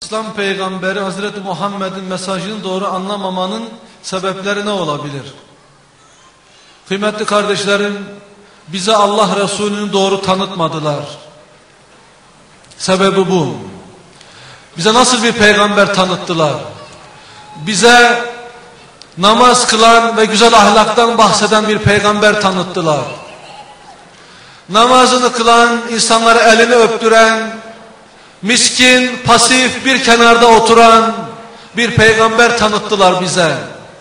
İslam peygamberi Hazreti Muhammed'in mesajını doğru anlamamanın sebepleri ne olabilir? Kıymetli kardeşlerim, bize Allah Resulü'nü doğru tanıtmadılar. Sebebi bu. Bize nasıl bir peygamber tanıttılar? Bize namaz kılan ve güzel ahlaktan bahseden bir peygamber tanıttılar. Namazını kılan, insanlara elini öptüren, miskin, pasif bir kenarda oturan bir peygamber tanıttılar bize.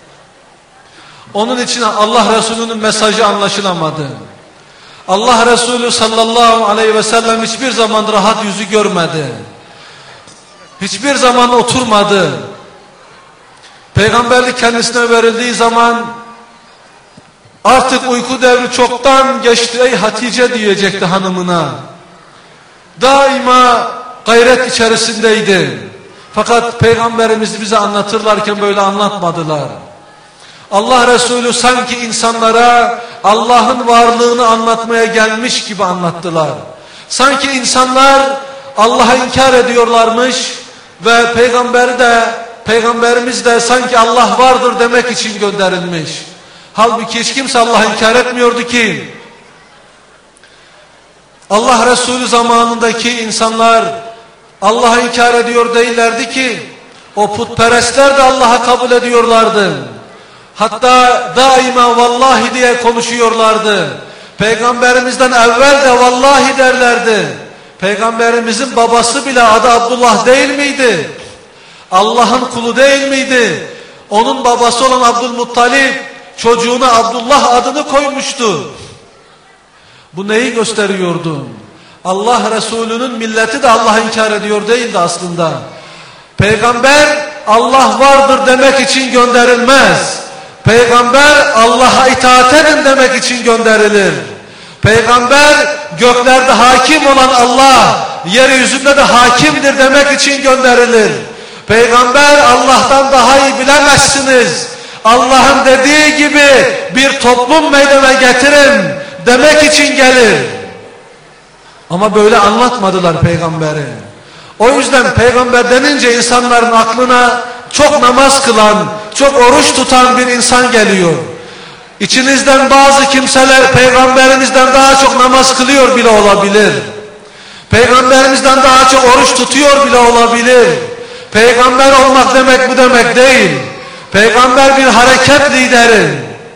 Onun için Allah Resulü'nün mesajı anlaşılamadı. Allah Resulü sallallahu aleyhi ve sellem hiçbir zaman rahat yüzü görmedi. Hiçbir zaman oturmadı. Peygamberlik kendisine verildiği zaman artık uyku devri çoktan geçti ey Hatice diyecekti hanımına. Daima gayret içerisindeydi. Fakat Peygamberimiz bize anlatırlarken böyle anlatmadılar. Allah Resulü sanki insanlara Allah'ın varlığını anlatmaya gelmiş gibi anlattılar. Sanki insanlar Allah'a inkar ediyorlarmış ve Peygamberimiz de sanki Allah vardır demek için gönderilmiş. Halbuki hiç kimse Allah'ı inkar etmiyordu ki. Allah Resulü zamanındaki insanlar Allah'ı inkar ediyor değillerdi ki. O putperestler de Allah'ı kabul ediyorlardı. Hatta daima vallahi diye konuşuyorlardı. Peygamberimizden evvel de vallahi derlerdi. Peygamberimizin babası bile adı Abdullah değil miydi? Allah'ın kulu değil miydi? Onun babası olan Abdülmuttalip çocuğuna Abdullah adını koymuştu. Bu neyi gösteriyordu? Allah Resulü'nün milleti de Allah'ı inkar ediyor değildi aslında. Peygamber Allah vardır demek için gönderilmez. Peygamber Allah'a itaat edin demek için gönderilir. Peygamber göklerde hakim olan Allah, yeryüzünde de hakimdir demek için gönderilir. Peygamber Allah'tan daha iyi bilemezsiniz. Allah'ın dediği gibi bir toplum meydana getirin demek için gelir. Ama böyle anlatmadılar peygamberi. O yüzden peygamber denince insanların aklına çok namaz kılan, çok oruç tutan bir insan geliyor. İçinizden bazı kimseler peygamberimizden daha çok namaz kılıyor bile olabilir. Peygamberimizden daha çok oruç tutuyor bile olabilir. Peygamber olmak demek bu demek değil. Peygamber bir hareket lideri.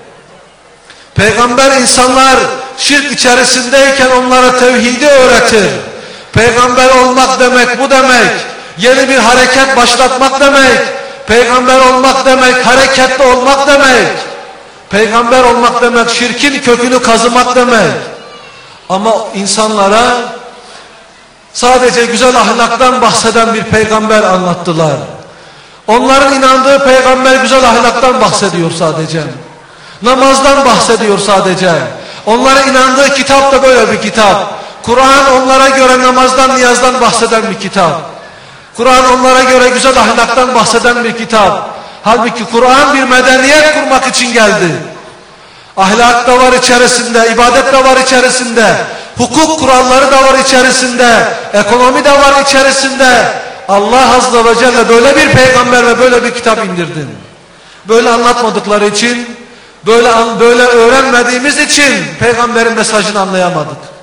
Peygamber insanlar şirk içerisindeyken onlara tevhidi öğretir. Peygamber olmak demek bu demek. Yeni bir hareket başlatmak demek. Peygamber olmak demek hareketli olmak demek. Peygamber olmak demek şirkin kökünü kazımak demek. Ama insanlara sadece güzel ahlaktan bahseden bir peygamber anlattılar. Onların inandığı peygamber güzel ahlaktan bahsediyor sadece. Namazdan bahsediyor sadece. Onların inandığı kitap da böyle bir kitap. Kur'an onlara göre namazdan, niyazdan bahseden bir kitap. Kur'an onlara göre güzel ahlaktan bahseden bir kitap. Halbuki Kur'an bir medeniyet kurmak için geldi. Ahlak da var içerisinde, ibadet de var içerisinde, hukuk kuralları da var içerisinde, ekonomi de var içerisinde. Allah Azze ve Celle böyle bir peygamber ve böyle bir kitap indirdi. Böyle anlatmadıkları için, böyle öğrenmediğimiz için peygamberin mesajını anlayamadık.